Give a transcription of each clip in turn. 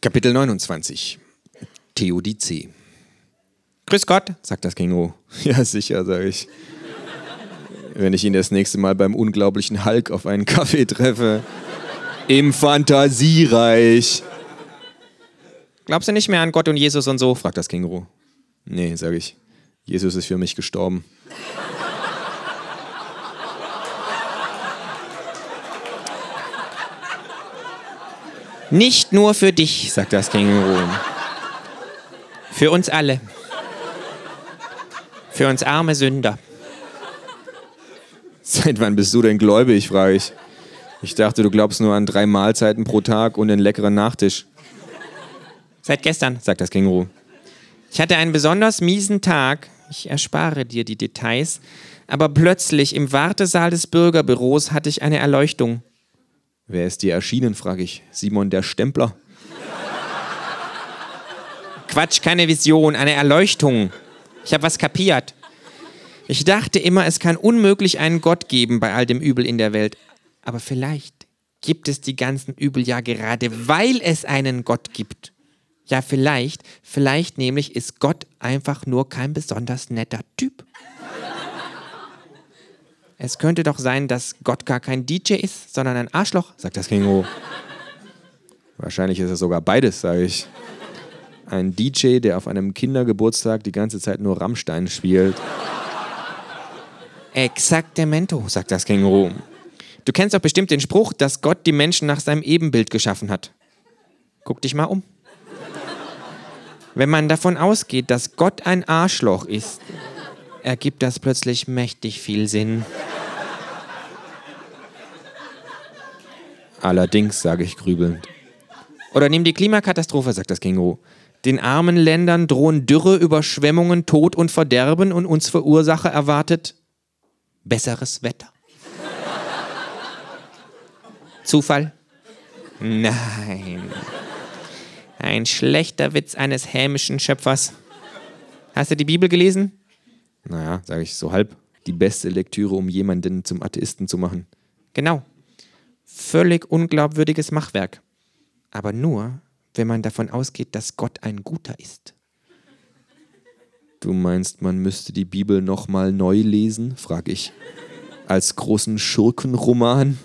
Kapitel 29. Theodizee. Grüß Gott, sagt das Känguru. Ja, sicher, sage ich. Wenn ich ihn das nächste Mal beim unglaublichen Hulk auf einen Kaffee treffe. Im Fantasiereich. Glaubst du nicht mehr an Gott und Jesus und so? Fragt das Känguru. Nee, sage ich. Jesus ist für mich gestorben. Nicht nur für dich, sagt das Känguru. Für uns alle. Für uns arme Sünder. Seit wann bist du denn gläubig, frage ich. Ich dachte, du glaubst nur an 3 Mahlzeiten pro Tag und einen leckeren Nachtisch. Seit gestern, sagt das Känguru. Ich hatte einen besonders miesen Tag. Ich erspare dir die Details. Aber plötzlich im Wartesaal des Bürgerbüros hatte ich eine Erleuchtung. Wer ist dir erschienen, frage ich. Simon der Stempler. Quatsch, keine Vision, eine Erleuchtung. Ich habe was kapiert. Ich dachte immer, es kann unmöglich einen Gott geben bei all dem Übel in der Welt. Aber vielleicht gibt es die ganzen Übel ja gerade, weil es einen Gott gibt. Ja, vielleicht nämlich ist Gott einfach nur kein besonders netter Typ. Es könnte doch sein, dass Gott gar kein DJ ist, sondern ein Arschloch, sagt das Känguru. Wahrscheinlich ist es sogar beides, sage ich. Ein DJ, der auf einem Kindergeburtstag die ganze Zeit nur Rammstein spielt. Exaktemento, sagt das Känguru. Du kennst doch bestimmt den Spruch, dass Gott die Menschen nach seinem Ebenbild geschaffen hat. Guck dich mal um. Wenn man davon ausgeht, dass Gott ein Arschloch ist, ergibt das plötzlich mächtig viel Sinn. Allerdings, sage ich grübelnd. Oder nimm die Klimakatastrophe, sagt das Känguru. Den armen Ländern drohen Dürre, Überschwemmungen, Tod und Verderben und uns Verursacher erwartet besseres Wetter. Zufall? Nein. Ein schlechter Witz eines hämischen Schöpfers. Hast du die Bibel gelesen? Naja, sage ich so halb. Die beste Lektüre, um jemanden zum Atheisten zu machen. Genau. Völlig unglaubwürdiges Machwerk. Aber nur, wenn man davon ausgeht, dass Gott ein Guter ist. Du meinst, man müsste die Bibel nochmal neu lesen, frage ich. Als großen Schurkenroman?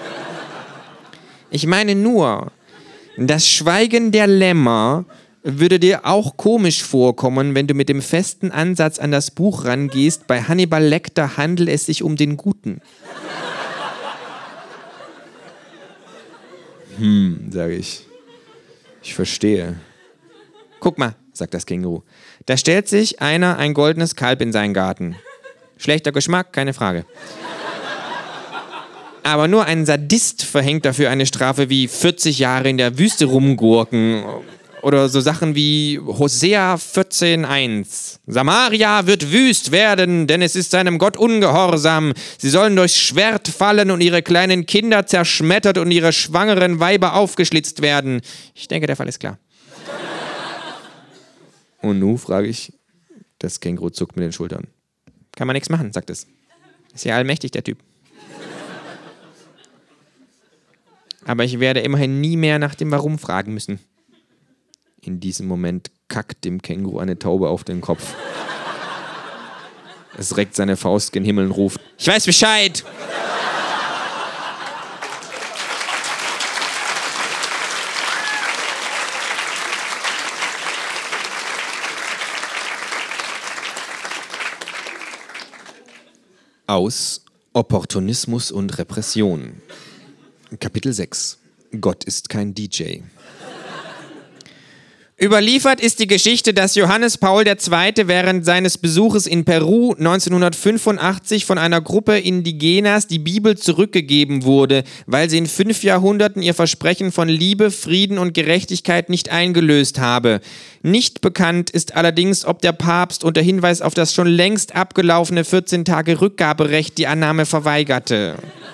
Ich meine nur, das Schweigen der Lämmer würde dir auch komisch vorkommen, wenn du mit dem festen Ansatz an das Buch rangehst. Bei Hannibal Lecter handelt es sich um den Guten. Sage ich. Ich verstehe. Guck mal, sagt das Känguru. Da stellt sich einer ein goldenes Kalb in seinen Garten. Schlechter Geschmack, keine Frage. Aber nur ein Sadist verhängt dafür eine Strafe wie 40 Jahre in der Wüste rumgurken. Oder so Sachen wie Hosea 14,1. Samaria wird wüst werden, denn es ist seinem Gott ungehorsam. Sie sollen durchs Schwert fallen und ihre kleinen Kinder zerschmettert und ihre schwangeren Weiber aufgeschlitzt werden. Ich denke, der Fall ist klar. Und nun, frage ich, das Känguru zuckt mit den Schultern. Kann man nichts machen, sagt es. Ist ja allmächtig, der Typ. Aber ich werde immerhin nie mehr nach dem Warum fragen müssen. In diesem Moment kackt dem Känguru eine Taube auf den Kopf. Es reckt seine Faust gen Himmel und ruft: Ich weiß Bescheid! Aus Opportunismus und Repression. Kapitel 6. Gott ist kein DJ. Überliefert ist die Geschichte, dass Johannes Paul II. Während seines Besuches in Peru 1985 von einer Gruppe Indigenas die Bibel zurückgegeben wurde, weil sie in 5 Jahrhunderten ihr Versprechen von Liebe, Frieden und Gerechtigkeit nicht eingelöst habe. Nicht bekannt ist allerdings, ob der Papst unter Hinweis auf das schon längst abgelaufene 14 Tage Rückgaberecht die Annahme verweigerte.